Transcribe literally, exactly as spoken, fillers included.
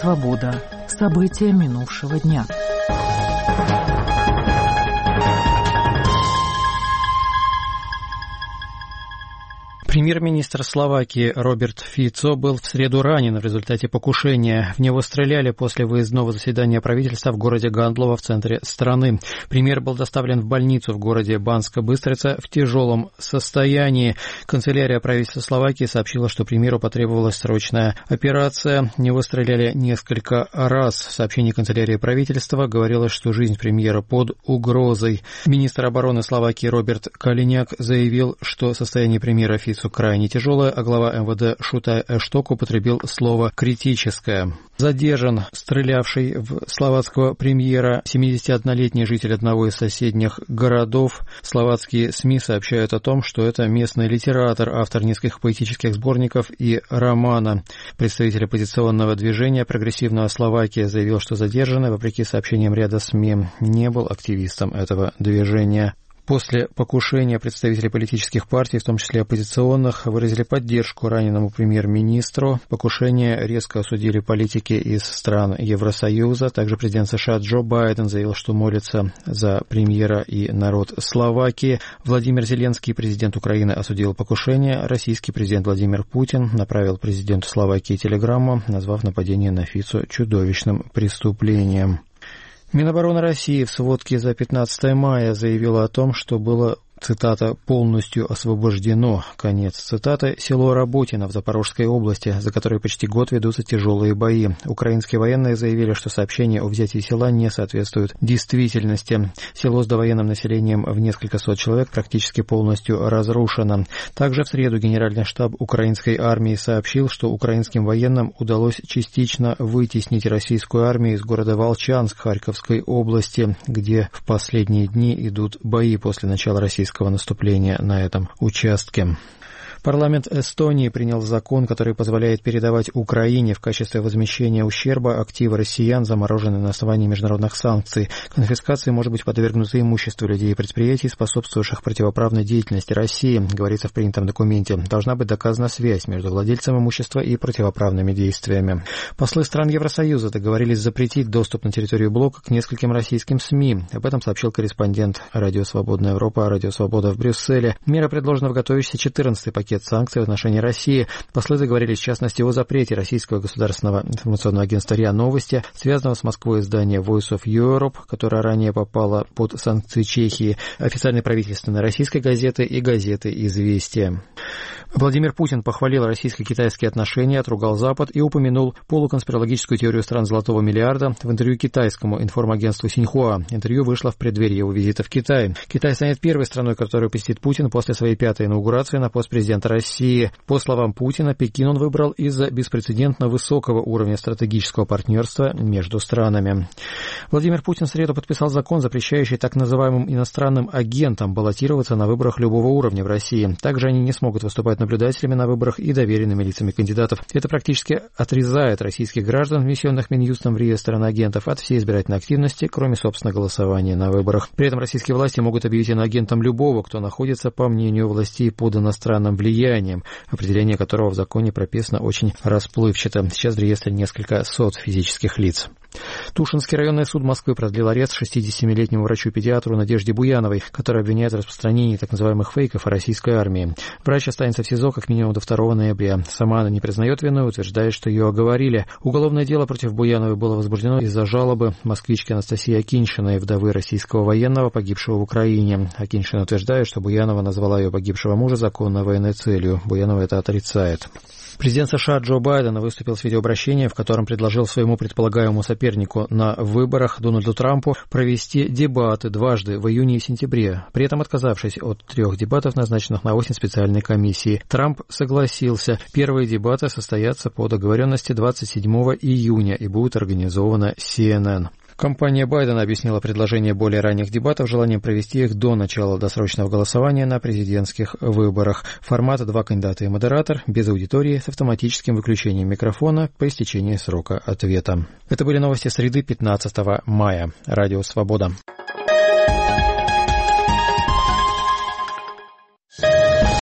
Свобода. События минувшего дня. Премьер-министр Словакии Роберт Фицо был в среду ранен в результате покушения. В него стреляли после выездного заседания правительства в городе Гандлово в центре страны. Премьер был доставлен в больницу в городе Банска-Быстрица в тяжелом состоянии. Канцелярия правительства Словакии сообщила, что премьеру потребовалась срочная операция. В него стреляли несколько раз. В сообщении канцелярии правительства говорилось, что жизнь премьера под угрозой. Министр обороны Словакии Роберт Калиняк заявил, что состояние премьера Фицо крайне тяжелое, а глава эм вэ дэ Шутай Эшток употребил слово «критическое». Задержан стрелявший в словацкого премьера семидесятиоднолетний житель одного из соседних городов. Словацкие СМИ сообщают о том, что это местный литератор, автор нескольких поэтических сборников и романа. Представитель оппозиционного движения «Прогрессивная Словакия» заявил, что задержанный, вопреки сообщениям ряда СМИ, не был активистом этого движения. После покушения представители политических партий, в том числе оппозиционных, выразили поддержку раненому премьер-министру. Покушение резко осудили политики из стран Евросоюза. Также президент США Джо Байден заявил, что молится за премьера и народ Словакии. Владимир Зеленский, президент Украины, осудил покушение. Российский президент Владимир Путин направил президенту Словакии телеграмму, назвав нападение на Фицо чудовищным преступлением. Минобороны России в сводке за пятнадцатое мая заявила о том, что было, цитата, «полностью освобождено», конец цитаты, село Работино в Запорожской области, за которое почти год ведутся тяжелые бои. Украинские военные заявили, что сообщения о взятии села не соответствуют действительности. Село с довоенным населением в несколько сот человек практически полностью разрушено. Также в среду Генеральный штаб украинской армии сообщил, что украинским военным удалось частично вытеснить российскую армию из города Волчанск Харьковской области, где в последние дни идут бои после начала российской наступления на этом участке. Парламент Эстонии принял закон, который позволяет передавать Украине в качестве возмещения ущерба активы россиян, замороженные на основании международных санкций. Конфискации может быть подвергнуто имущество людей и предприятий, способствовавших противоправной деятельности России, говорится в принятом документе. Должна быть доказана связь между владельцем имущества и противоправными действиями. Послы стран Евросоюза договорились запретить доступ на территорию блока к нескольким российским СМИ. Об этом сообщил корреспондент Радио Свободная Европа, Радио Свобода в Брюсселе. Мера предложена в готовящийся четырнадцатый пакет санкций в отношении России. Послы договорились, в частности, о запрете российского государственного информационного агентства РИА Новости, связанного с Москвой издания Voice of Europe, которое ранее попало под санкции Чехии, официальной правительственной российской газеты и газеты «Известия». Владимир Путин похвалил российско-китайские отношения, отругал Запад и упомянул полуконспирологическую теорию стран Золотого миллиарда в интервью китайскому информагентству Синьхуа. Интервью вышло в преддверии его визита в Китай. Китай станет первой страной, которую посетит Путин после своей пятой инаугурации на пост президента России. По словам Путина, Пекин он выбрал из-за беспрецедентно высокого уровня стратегического партнерства между странами. Владимир Путин в среду подписал закон, запрещающий так называемым иностранным агентам баллотироваться на выборах любого уровня в России. Также они не смогут выступать наблюдателями на выборах и доверенными лицами кандидатов. Это практически отрезает российских граждан, внесенных Минюстом в реестр иноагентов, от всей избирательной активности, кроме, собственно, голосования на выборах. При этом российские власти могут объявить иноагентом любого, кто находится, по мнению властей, под иностранным влиянием, определение которого в законе прописано очень расплывчато. Сейчас в реестре несколько сот физических лиц. Тушинский районный суд Москвы продлил арест шестидесятисемилетнему врачу-педиатру Надежде Буяновой, которая обвиняет в распространении так называемых фейков о российской армии. Врач останется в СИЗО как минимум до второго ноября. Сама она не признает вину и утверждает, что ее оговорили. Уголовное дело против Буяновой было возбуждено из-за жалобы москвички Анастасии Акиньшиной, вдовы российского военного, погибшего в Украине. Акиньшина утверждает, что Буянова назвала ее погибшего мужа законной военной целью. Буянова это отрицает. Президент США Джо Байден выступил с видеообращением, в котором предложил своему предполагаемому сопернику на выборах Дональду Трампу провести дебаты дважды в июне и сентябре, при этом отказавшись от трех дебатов, назначенных на осень специальной комиссии. Трамп согласился. Первые дебаты состоятся по договоренности двадцать седьмого июня и будут организованы си эн эн. Компания Байдена объяснила предложение более ранних дебатов желанием провести их до начала досрочного голосования на президентских выборах. Формат два кандидата и модератор, без аудитории, с автоматическим выключением микрофона по истечении срока ответа. Это были новости среды пятнадцатого мая. Радио Свобода.